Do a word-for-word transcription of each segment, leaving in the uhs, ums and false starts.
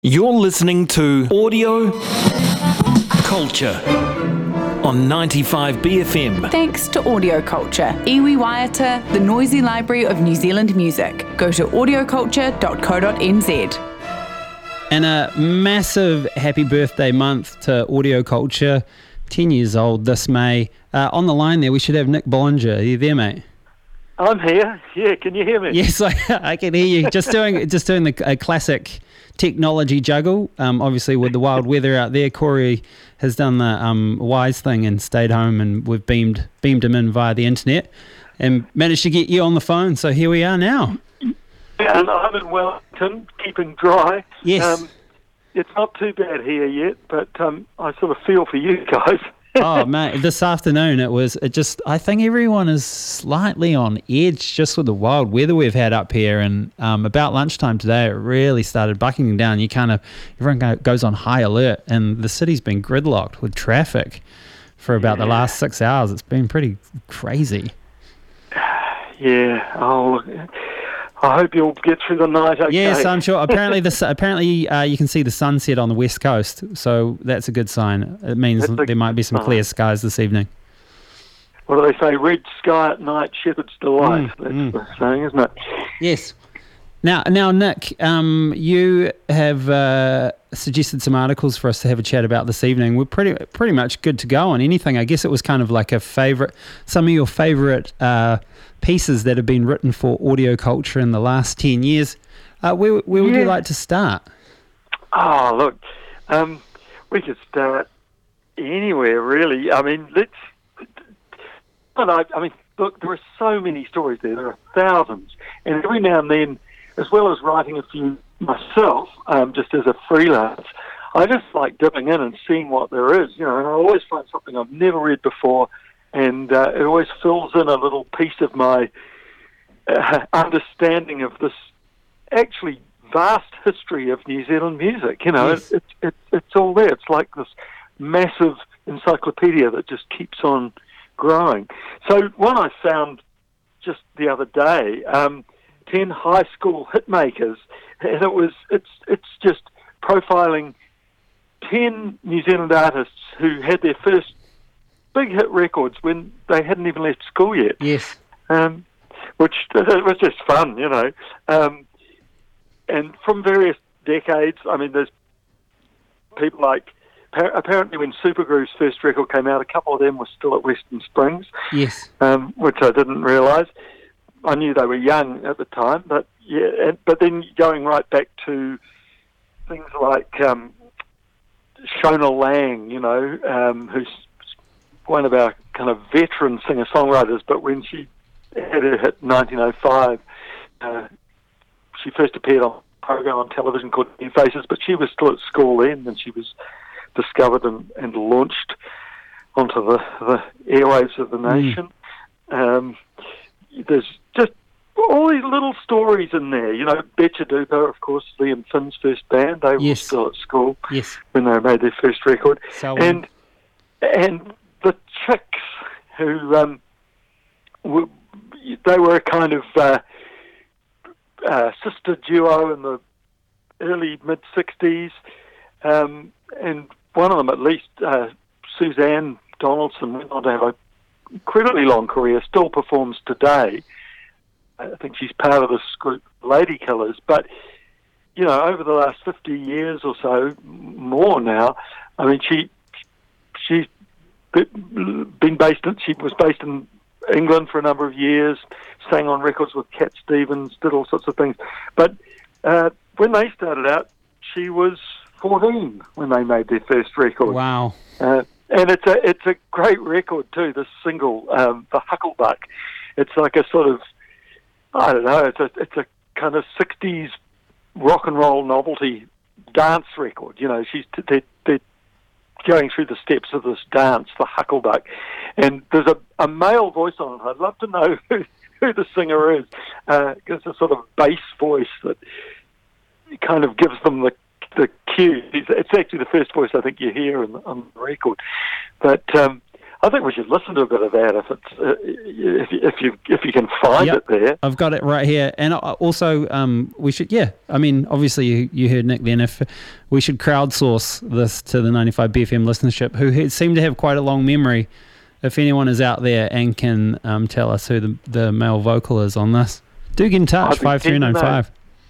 You're listening to Audio Culture on ninety-five B F M. Thanks to Audio Culture, iwi waiata, the noisy library of New Zealand music. Go to audio culture dot co dot n z. And a massive happy birthday month to Audio Culture. ten years old this May. Uh, on the line there, we should have Nick Bollinger. Are you there, mate? I'm here. Yeah, can you hear me? Yes, I, I can hear you. Just doing just doing the a classic technology juggle. Um, obviously, with the wild weather out there, Corey has done the um, wise thing and stayed home, and we've beamed beamed him in via the internet and managed to get you on the phone. So here we are now. Yeah, and I'm in Wellington, keeping dry. Yes. Um, it's not too bad here yet, but um, I sort of feel for you guys. Oh, mate, this afternoon it was, it just, I think everyone is slightly on edge just with the wild weather we've had up here. And um, about lunchtime today, it really started bucking down. You kind of, everyone goes on high alert, and the city's been gridlocked with traffic for about yeah. the last six hours. It's been pretty crazy. Yeah. Oh, I hope you'll get through the night okay. Yes, I'm sure. Apparently, the, apparently uh, you can see the sunset on the west coast, so that's a good sign. It means a, there might be some clear skies this evening. What do they say? Red sky at night, shepherd's delight. Mm, that's mm. the saying, isn't it? Yes. Now, now, Nick, um, you have uh, suggested some articles for us to have a chat about this evening. We're pretty, pretty much good to go on anything. I guess it was kind of like a favourite, some of your favourite uh, pieces that have been written for Audio Culture in the last ten years. Uh, where where would yeah. you like to start? Oh, look, um, we could start anywhere, really. I mean, let's. I, I mean, look, there are so many stories there. There are thousands, and every now and then, as well as writing a few myself, um, just as a freelance, I just like dipping in and seeing what there is. You know, and I always find something I've never read before. And uh, it always fills in a little piece of my uh, understanding of this actually vast history of New Zealand music. You know, yes. it, it, it, it's all there. It's like this massive encyclopedia that just keeps on growing. So one I found just the other day, um, ten high school hitmakers, and it was it's it's just profiling ten New Zealand artists who had their first big hit records when they hadn't even left school yet. Yes. Um, which it was just fun, you know. Um, and from various decades, I mean, there's people like, apparently when Supergroove's first record came out, a couple of them were still at Western Springs. Yes. Um, which I didn't realise. I knew they were young at the time, but yeah, and, but then going right back to things like um, Shona Lang, you know, um, who's one of our kind of veteran singer-songwriters, but when she had her hit nineteen oh five, uh, she first appeared on a program on television called New Faces, but she was still at school then, and she was discovered and, and launched onto the, the airwaves of the nation. Mm. Um, there's just all these little stories in there. You know, Betcha Duper, of course, Liam Finn's first band, they yes. were still at school yes. when they made their first record. So, and and the Chicks, who um, were, they were a kind of uh, uh, sister duo in the early mid-sixties, um, and one of them, at least, uh, Suzanne Donaldson, went on to have an incredibly long career, still performs today. I think she's part of this group, Lady Killers, but, you know, over the last fifty years or so, more now, I mean, she she's been based in, she was based in England for a number of years, sang on records with Cat Stevens, did all sorts of things. But uh, when they started out, she was fourteen when they made their first record. Wow. Uh, and it's a it's a great record too, this single, um, The Hucklebuck. It's like a sort of, I don't know, it's a, it's a kind of sixties rock and roll novelty dance record. You know, she's they're, they're going through the steps of this dance, the Hucklebuck, and there's a, a male voice on it. I'd love to know who, who the singer is. Uh, it's a sort of bass voice that kind of gives them the the cue. It's, it's actually the first voice I think you hear on, on the record. But um, I think we should listen to a bit of that if it's uh, if you, if you if you can find Yep. it there. I've got it right here. And uh, also, um, we should, yeah, I mean, obviously you, you heard Nick then, if we should crowdsource this to the ninety-five B F M listenership, who had- seem to have quite a long memory. If anyone is out there and can um, tell us who the, the male vocal is on this, do get in touch, I'd be five three nine five.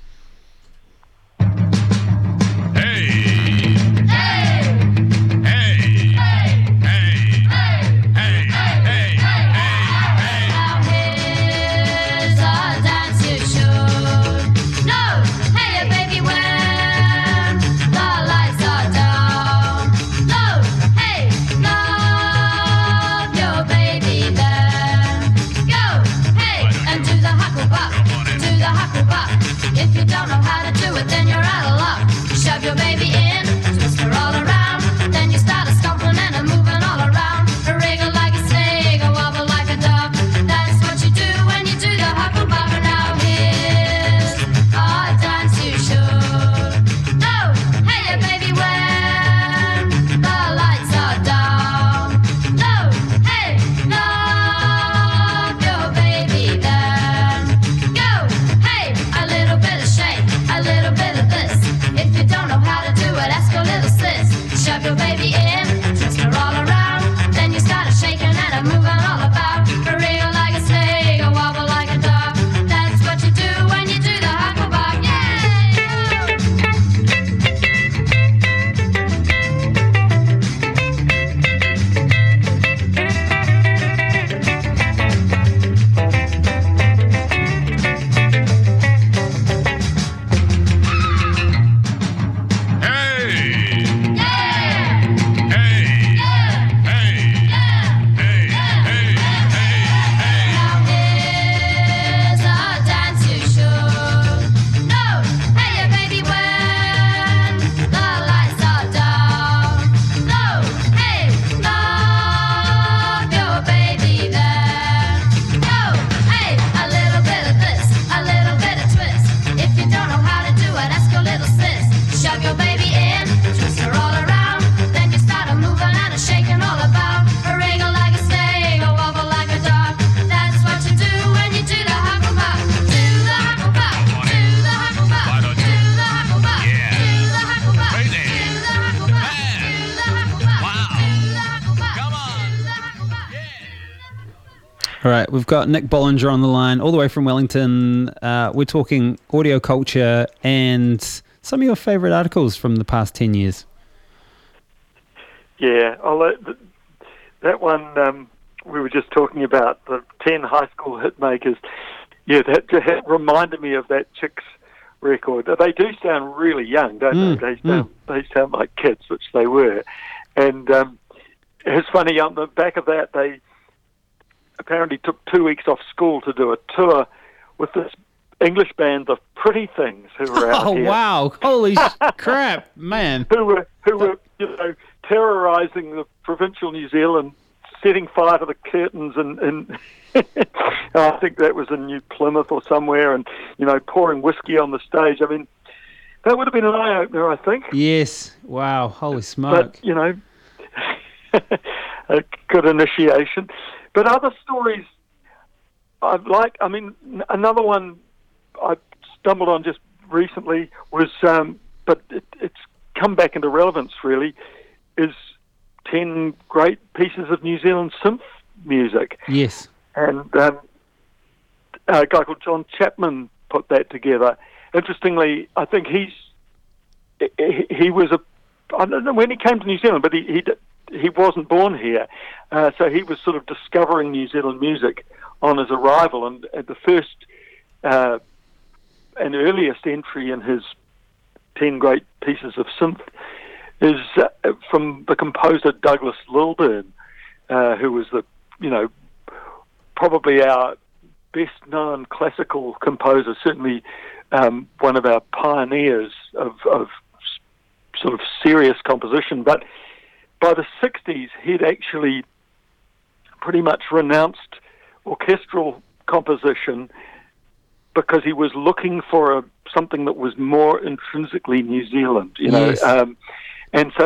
If you don't know how to do it, then you're out of luck. Shove your baby in, twist her all around. Then you start a stomping and a moving all around. A wriggle like a snake, a wobble like a dove. That's what you do when you do the hucklebuck. Now here's a dance you should know. Hey, baby, when the lights are down. No, hey, love your baby then. Go, hey, a little bit of shake, a little bit of this. If you don't know how to do it, ask your little sis. Shove your baby in, twist her all around. Then you start a shaking and a moving all about. A reel like a snake, a wobble like a dog. That's what you do when you do the hucklebuck. Yeah! Now here's a dance you should know. Hey, baby, when the lights are down. No, hey, love your baby then. Go, hey, a little bit of this, a little bit of twist. If you don't know how to do it, ask your little sis. Shove your baby in, twist her all around. Then you start a moving and a shaking all about. A wriggle like a snake, a wobble like a dog. That's what you do when you do the hucklebuck. Do the hucklebuck. Do the hucklebuck. Do the hucklebuck. Do the hucklebuck. Do the hucklebuck. Do the hucklebuck. Wow. Do the hucklebuck. Come on. Do the hucklebuck. All right, we've got Nick Bollinger on the line, all the way from Wellington. Uh, we're talking audio culture and some of your favourite articles from the past ten years. Yeah, I'll let th- that one um, we were just talking about, the ten high school hit makers. Yeah, that, that reminded me of that Chicks record. They do sound really young, don't Mm, they? They sound, they sound like kids, which they were. And um, it's funny, on the back of that, they apparently took two weeks off school to do a tour with this English band, the Pretty Things, who were out Oh, here. wow. Holy sh- crap, man. Who were, who were, you know, terrorising the provincial New Zealand, setting fire to the curtains, and, and I think that was in New Plymouth or somewhere, and, you know, pouring whiskey on the stage. I mean, that would have been an eye-opener, I think. Yes. Wow. Holy smoke. But, you know, a good initiation. But other stories I'd like, I mean, n- another one I stumbled on just recently was, um, but it, it's come back into relevance really, is ten great pieces of New Zealand synth music. Yes. And um, a guy called John Chapman put that together. Interestingly, I think he's he, he was a I don't know when he came to New Zealand, but he he, he wasn't born here, uh, so he was sort of discovering New Zealand music on his arrival. And, and the first uh, and earliest entry in his ten great pieces of synth is uh, from the composer Douglas Lilburn, uh, who was the you know probably our best-known classical composer, certainly um, one of our pioneers of, of s- sort of serious composition. But by the sixties, he'd actually pretty much renounced orchestral composition because he was looking for a, something that was more intrinsically New Zealand, you know. Yes. Um, and so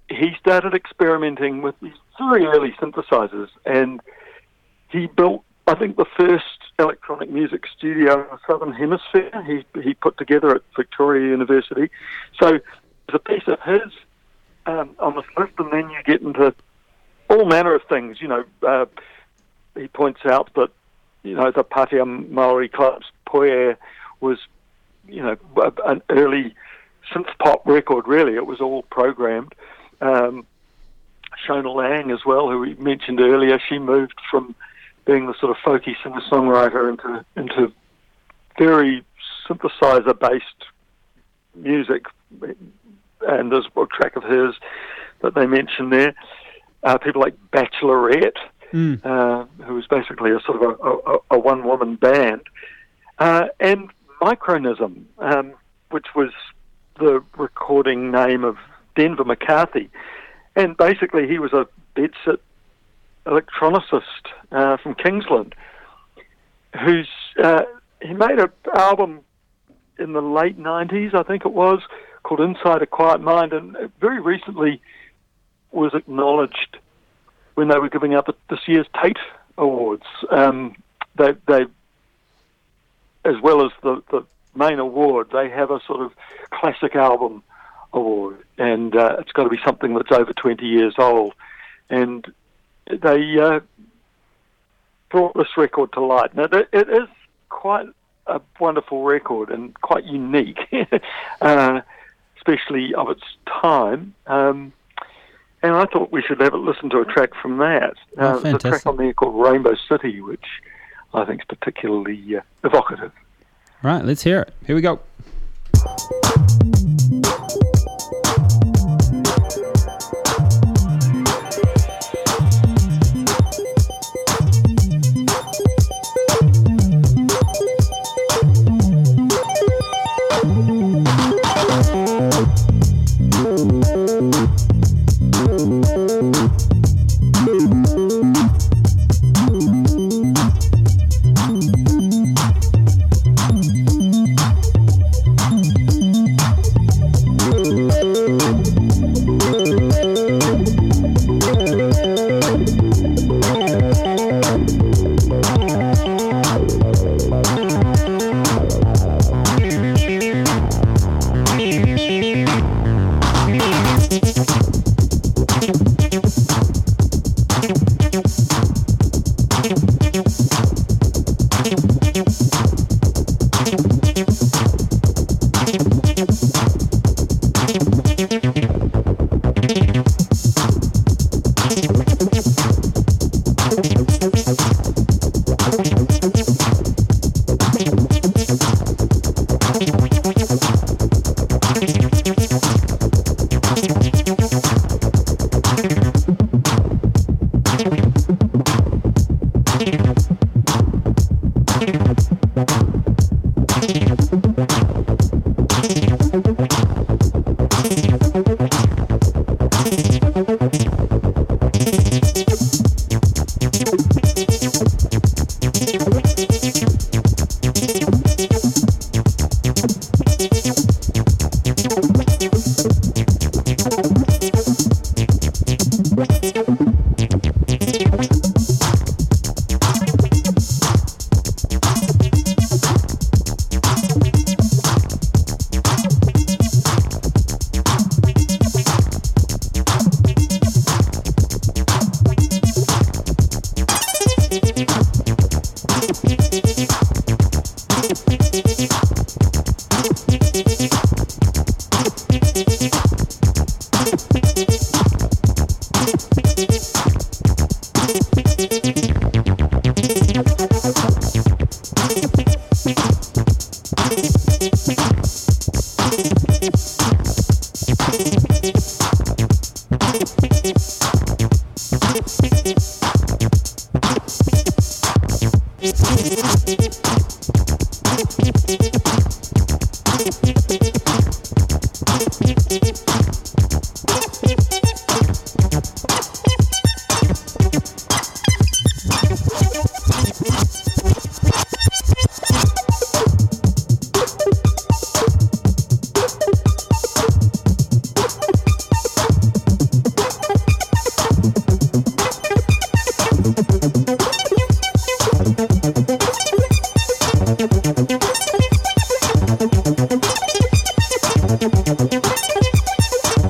he started experimenting with these very early synthesizers, and he built, I think, the first electronic music studio in the Southern Hemisphere. He he put together at Victoria University. So there's a piece of his um, on this list, and then you get into all manner of things. You know, uh, he points out that, you know, the Patea Maori Club's Poe was, you know, an early synth pop record, really. It was all programmed. Um, Shona Lang as well, who we mentioned earlier, she moved from being the sort of folky singer-songwriter into into very synthesizer-based music. And there's a track of hers that they mentioned there. Uh, people like Bachelorette, mm. uh, who was basically a sort of a, a, a one-woman band. Uh, and Micronism, um, which was the recording name of Denver McCarthy. And basically he was a bedsit electronicist uh, from Kingsland, who's uh, he made an album in the late nineties, I think it was, called Inside a Quiet Mind, and very recently was acknowledged when they were giving up this year's Tate Awards. Um, they, they, as well as the, the main award, they have a sort of classic album award, and uh, it's got to be something that's over twenty years old. And they uh, brought this record to light. Now, it is quite a wonderful record and quite unique, uh, especially of its time. Um, and I thought we should have a listen to a track from that. Oh, uh, there's a track on there called Rainbow City, which I think is particularly uh, evocative. Right, let's hear it. Here we go.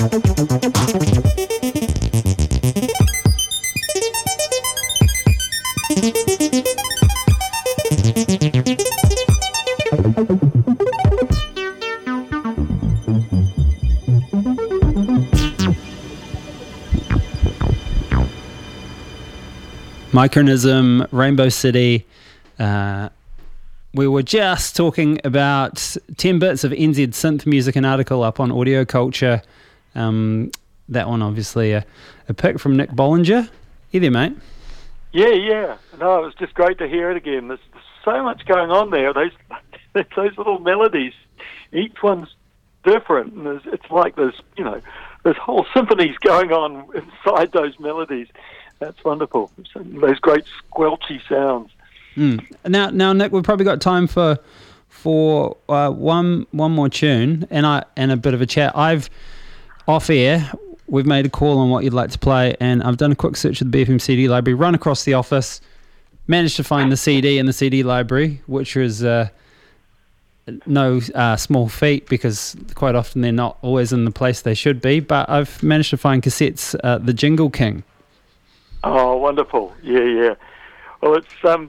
Micronism, Rainbow City. Uh, we were just talking about ten bits of N Z synth music, an article up on Audio Culture. Um, that one, obviously, a, a pick from Nick Bollinger. You there, mate? Yeah, yeah. No, it was just great to hear it again. There's, there's so much going on there. Those those little melodies, each one's different, and there's, it's like there's you know there's whole symphonies going on inside those melodies. That's wonderful. So those great squelchy sounds. Mm. Now, now, Nick, we've probably got time for for uh, one one more tune and I and a bit of a chat. I've off air. We've made a call on what you'd like to play, and I've done a quick search of the B F M C D library. Run across the office, managed to find the C D in the C D library, which was uh, no uh, small feat because quite often they're not always in the place they should be. But I've managed to find cassettes. Uh, the Jingle King. Oh, wonderful! Yeah, yeah. Well, it's um,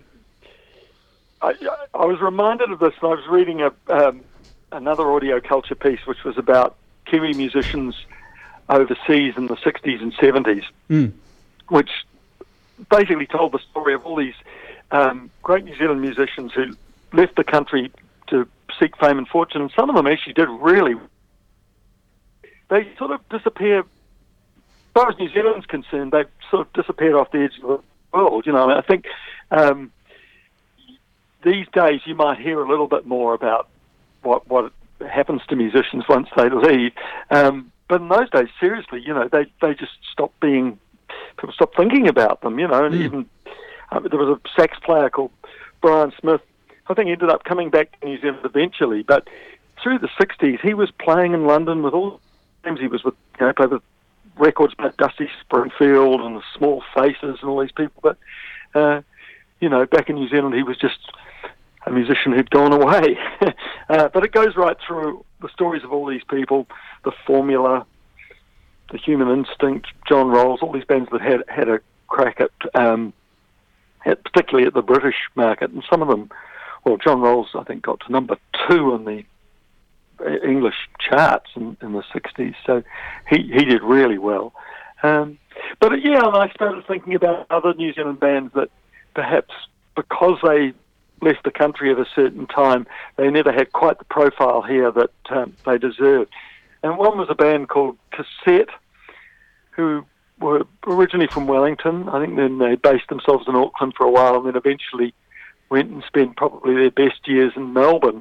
I, I was reminded of this, and I was reading a um, another Audio Culture piece, which was about Kiwi musicians overseas in the sixties and seventies, mm. which basically told the story of all these um, great New Zealand musicians who left the country to seek fame and fortune, and some of them actually did really. They sort of disappear. As far as New Zealand's concerned, they've sort of disappeared off the edge of the world. You know, I, mean, I think um, these days you might hear a little bit more about what what happens to musicians once they leave. Um, but in those days, seriously, you know, they they just stopped being, people stopped thinking about them. You know, and mm. even um, there was a sax player called Brian Smith. I think he ended up coming back to New Zealand eventually, but through the sixties, he was playing in London with all the names. He was with, you know, played with records by Dusty Springfield and the Small Faces and all these people. But, uh, you know, back in New Zealand, he was just a musician who'd gone away. uh, but it goes right through the stories of all these people, the Formula, the Human Instinct, John Rolls, all these bands that had had a crack at, um, at particularly at the British market. And some of them, well, John Rolls, I think, got to number two in the English charts in, in the sixties, so he, he did really well. Um, but yeah, and I started thinking about other New Zealand bands that perhaps because they left the country at a certain time, they never had quite the profile here that um, they deserved. And one was a band called Cassette, who were originally from Wellington. I think then they based themselves in Auckland for a while and then eventually went and spent probably their best years in Melbourne.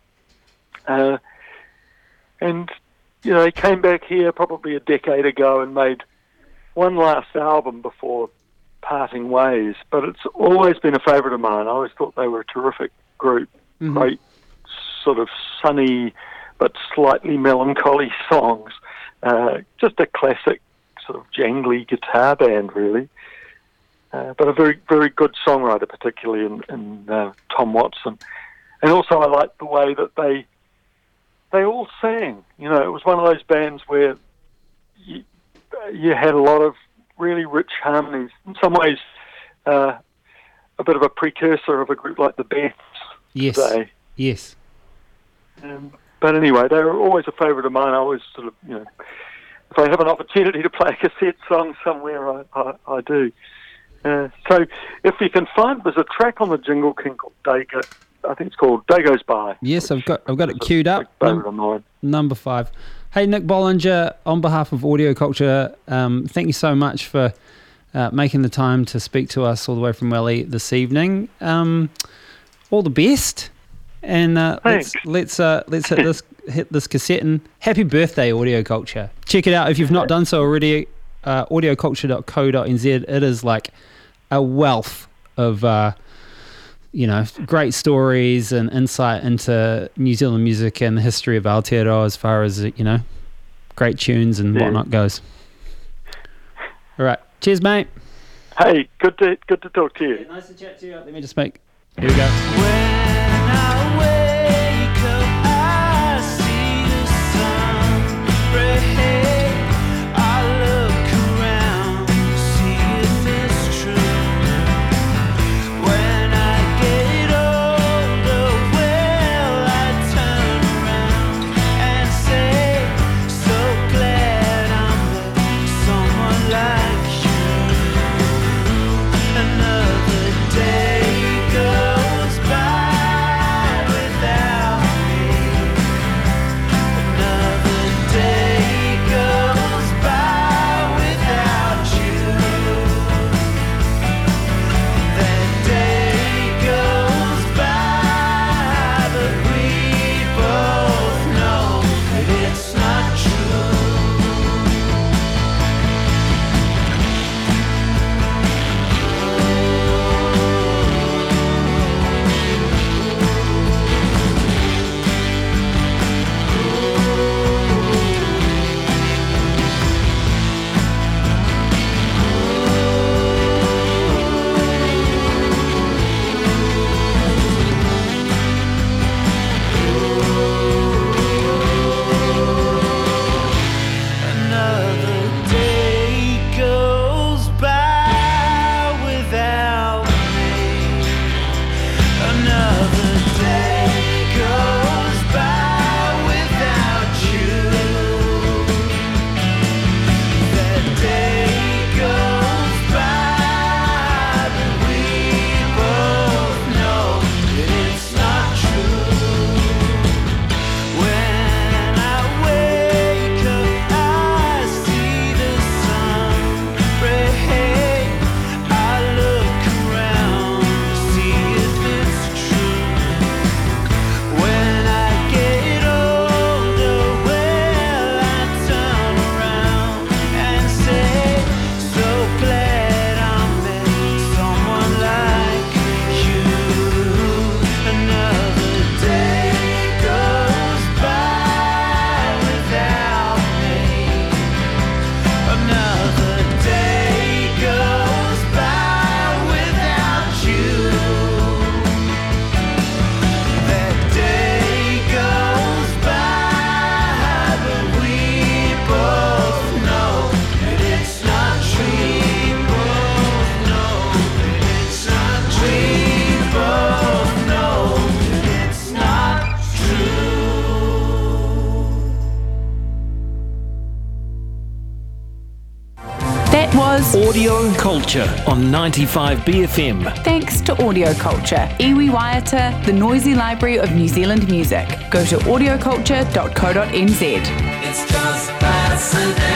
Uh, And, you know, they came back here probably a decade ago and made one last album before parting ways. But it's always been a favourite of mine. I always thought they were a terrific group. Mm-hmm. Great sort of sunny but slightly melancholy songs. Uh, just a classic sort of jangly guitar band, really. Uh, but a very, very good songwriter, particularly in, in uh, Tom Watson. And also I liked the way that they... They all sang. You know, it was one of those bands where you, you had a lot of really rich harmonies. In some ways, uh, a bit of a precursor of a group like the Beths. Yes. Today. Yes. Um, but anyway, they were always a favourite of mine. I always sort of, you know, if I have an opportunity to play a cassette song somewhere, I, I, I do. Uh, so if you can find, there's a track on the Jingle King called Day Go, I think it's called Day Goes By. Yes, I've got I've got it queued up. Num- number five. Hey, Nick Bollinger, on behalf of Audio Culture, um, thank you so much for uh, making the time to speak to us all the way from Welly this evening. Um, all the best, and uh, let's let's uh, let's hit this hit this cassette. And happy birthday, Audio Culture! Check it out if you've not done so already. Uh, audio culture dot co dot n z. It is like a wealth of. Uh, you know, great stories and insight into New Zealand music and the history of Aotearoa as far as, you know, great tunes and yeah. whatnot goes. All right. Cheers, mate. Hey, good to good to talk to you. Yeah, nice to chat to you. Let me just make... Here we go. When I wake up, I see the sun break was Audio Culture on ninety-five B F M. thanks to Audio Culture, iwi waiata, the noisy library of New Zealand music. Go to audio culture dot co dot n z. It's just fascinating.